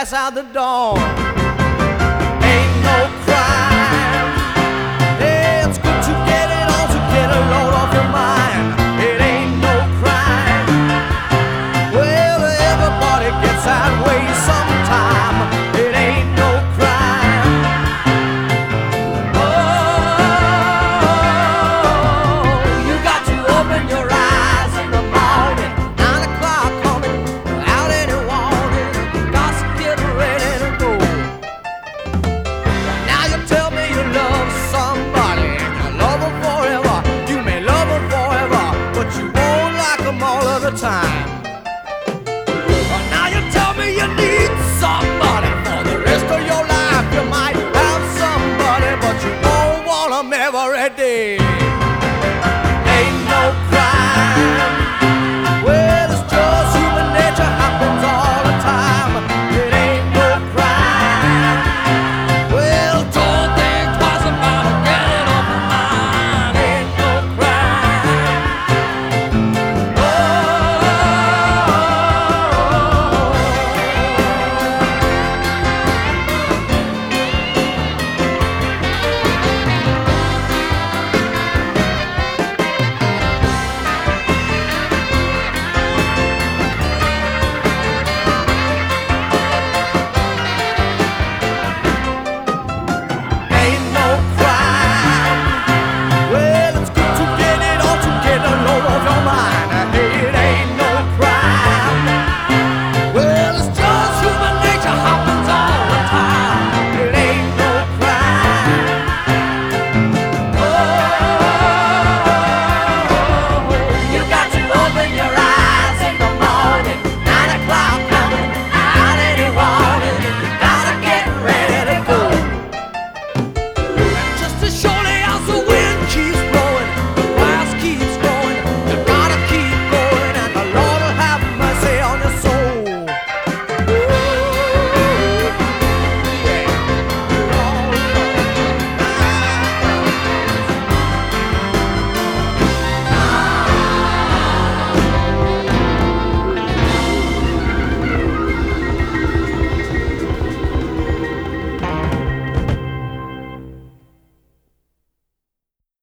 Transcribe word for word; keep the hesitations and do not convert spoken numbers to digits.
pass out the door. Ain't no crime. Hey, it's good to get it on, to get a load off your mind. It ain't no crime. Well, everybody gets that way sometime. It ain't no crime. Oh, you got to open your eyes in the morning. Nine o'clock coming, out any warning. Got to get ready to go. Now you tell me you love somebody and you love them forever. You may love them forever, but you won't like them all of the time. Now you tell me you need somebody for the rest of your life. You might have somebody, but you won't want them every day.